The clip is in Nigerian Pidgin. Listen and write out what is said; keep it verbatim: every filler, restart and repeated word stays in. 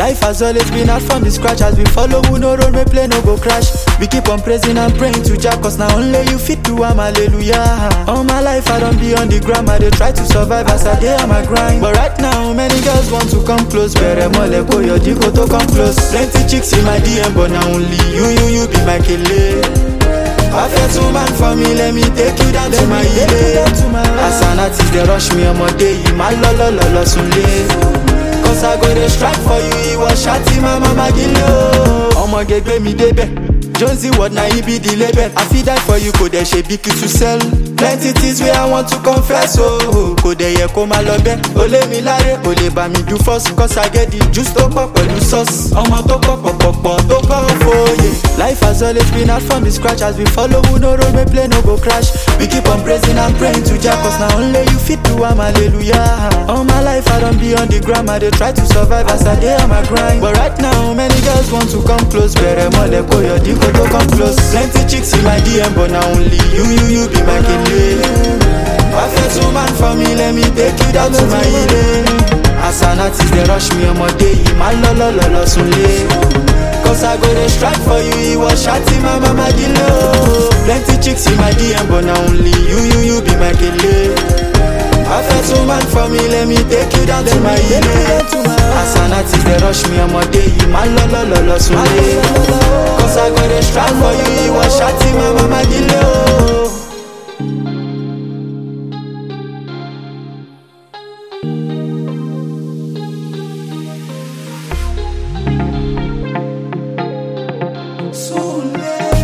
Life has always been hard from the scratch. As we follow, who no road, we play no go crash. We keep on praising and praying to Jah, cause now only you fit do am, hallelujah. All my life I don't be on the gram, I dey try to survive as I dey on my grind. But right now, many girls want to come close. Bere mole ko your diko to come close. Plenty chicks in my D M, but now only you, you, you be my kele. Perfect woman for me, let me take you down to my ile. As an artist, they rush me on my day, my lo lo lo lo sunle. Cause I go to strike for you, he was shouting my mama gilo. Omo gegbe mi debe, Jonesy what na he be the label. I feel die for you, could they shape you to sell. Plenty things where I want to confess, oh. Could they hear come alobe, ole mi lare, ole ba mi do first. Cause I get the juice to pop pelu sauce. Omo to pop pop pop pop to pop for yeah. Life has always been hard from the scratch. As we follow, who no road, we play no go crash. We keep on praising and praying to Jah, cause now only you fit do am, hallelujah. All my life I don't be on the gram, I dey try to survive as I dey on my grind. But right now, many girls want to come close. Bere mole ko your diko to come close. Plenty chicks in my D M, but now only you, you, you be my kele. Perfect woman for me, let me take you down to my ile. As an artist, they rush me on my day, my lo lo lo lo sunle. Cause I go to strike for you, he was shouting my mama gilo. Plenty chicks in my D M, but now only you, you, you be my kele. Perfect woman for me, let me take you down to my ile. As an artist, they rush me on my day, my lo lo lo lo sunle. Cause I go to strike for you, he was shouting my mama gilo. Soon